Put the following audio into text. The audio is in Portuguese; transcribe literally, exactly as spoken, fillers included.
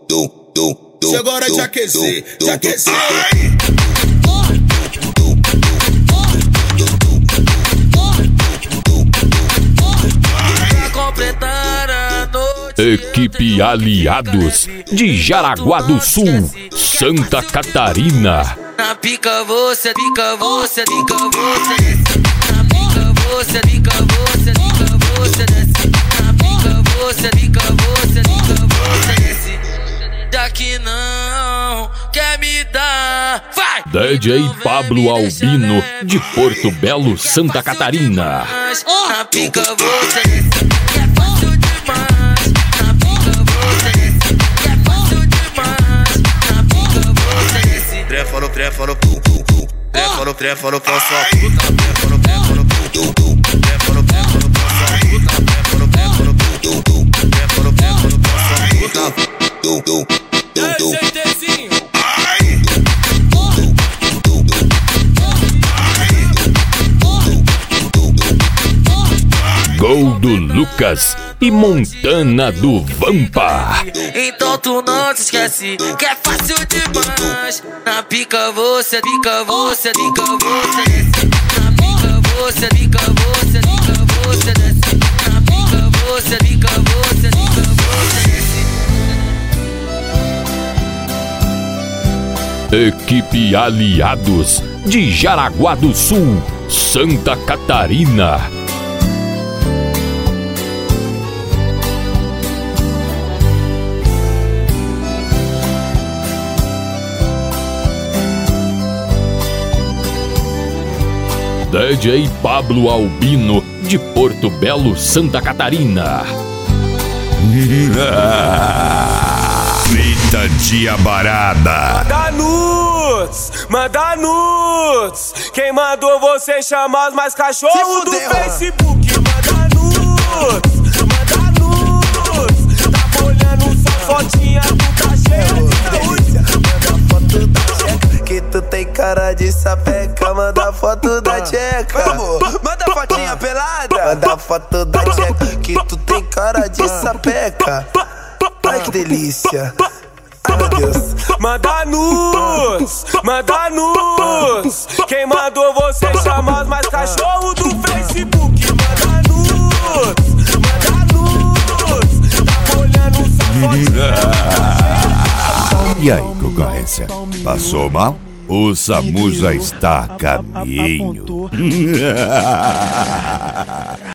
Chegou a hora de aquecer, de aquecer. Equipe Aliados de Jaraguá do Sul, Santa Catarina. Na pica você, pica você, pica você desce. Na pica você, pica você, pica você desce. Na pica você, pica você, pica você desce. Daqui não quer me dar, vai! D J Pablo Albino de Porto Belo, Santa Catarina. Na pica você desce, que é fácil demais. Na pica você desce, que é fácil demais. Na pica você desce. Trefa no trefa no pu pu pu. Trefa no trefa no pau só puta. Trefa no trefa no pu pu pu. Trefa no trefa no pau só puta. Trefa no trefa no pu pu pu. Trefa no trefa no pau só puta. Gol do Lucas e Montana do Vampa. Então tu não te esquece que é fácil demais. Na pica você, pica você, pica você desce. Na pica você, pica você, pica você desce. Na pica você, pica você, pica você desce. Equipe Aliados de Jaraguá do Sul, Santa Catarina. D J Pablo Albino de Porto Belo, Santa Catarina. Frita de abarada. Manda nudes, manda nudes. Quem mandou você chamar os mais cachorros do Facebook? Manda nudes, manda nudes. Tá olhando só fotinha, tu tá cheio de saúde. Manda foto da tcheca, que tu tem cara de sapeca. Manda foto da tcheca. Vamos, manda fotinha pelada. Manda foto da tcheca, que tu tem cara de sapeca. Ai que delícia. Ai meu Deus. Manda nudes, manda nudes. Quem mandou você chamar os mais cachorros do Facebook? Manda nudes, manda nudes. Tá olhando só fotinha. E aí, concorrência? Passou mal? O SAMU já está a caminho.